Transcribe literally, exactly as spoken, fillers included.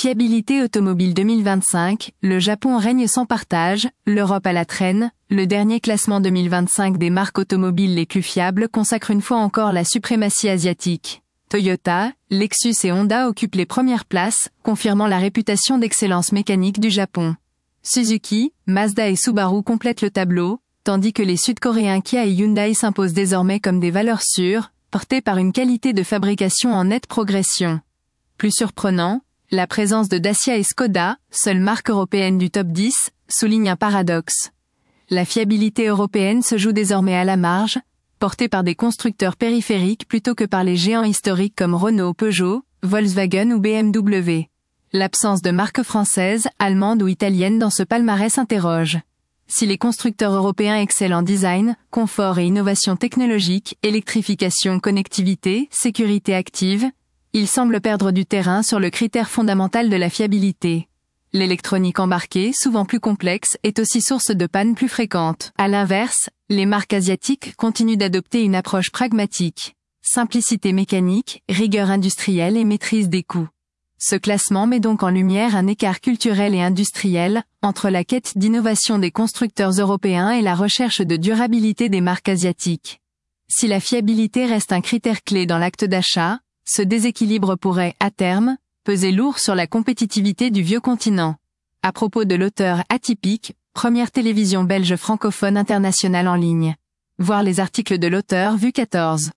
Fiabilité automobile deux mille vingt-cinq, le Japon règne sans partage, l'Europe à la traîne, le dernier classement deux mille vingt-cinq des marques automobiles les plus fiables consacre une fois encore la suprématie asiatique. Toyota, Lexus et Honda occupent les premières places, confirmant la réputation d'excellence mécanique du Japon. Suzuki, Mazda et Subaru complètent le tableau, tandis que les Sud-Coréens Kia et Hyundai s'imposent désormais comme des valeurs sûres, portées par une qualité de fabrication en nette progression. Plus surprenant, la présence de Dacia et Skoda, seule marque européenne du top dix, souligne un paradoxe. La fiabilité européenne se joue désormais à la marge, portée par des constructeurs périphériques plutôt que par les géants historiques comme Renault, Peugeot, Volkswagen ou B M W. L'absence de marques françaises, allemandes ou italiennes dans ce palmarès interroge. Si les constructeurs européens excellent en design, confort et innovation technologique, électrification, connectivité, sécurité active, ils semblent perdre du terrain sur le critère fondamental de la fiabilité. L'électronique embarquée, souvent plus complexe, est aussi source de pannes plus fréquentes. À l'inverse, les marques asiatiques continuent d'adopter une approche pragmatique. Simplicité mécanique, rigueur industrielle et maîtrise des coûts. Ce classement met donc en lumière un écart culturel et industriel entre la quête d'innovation des constructeurs européens et la recherche de durabilité des marques asiatiques. Si la fiabilité reste un critère clé dans l'acte d'achat, ce déséquilibre pourrait, à terme, peser lourd sur la compétitivité du vieux continent. À propos de l'auteur Atypique, première télévision belge francophone internationale en ligne. Voir les articles de l'auteur Vue quatorze.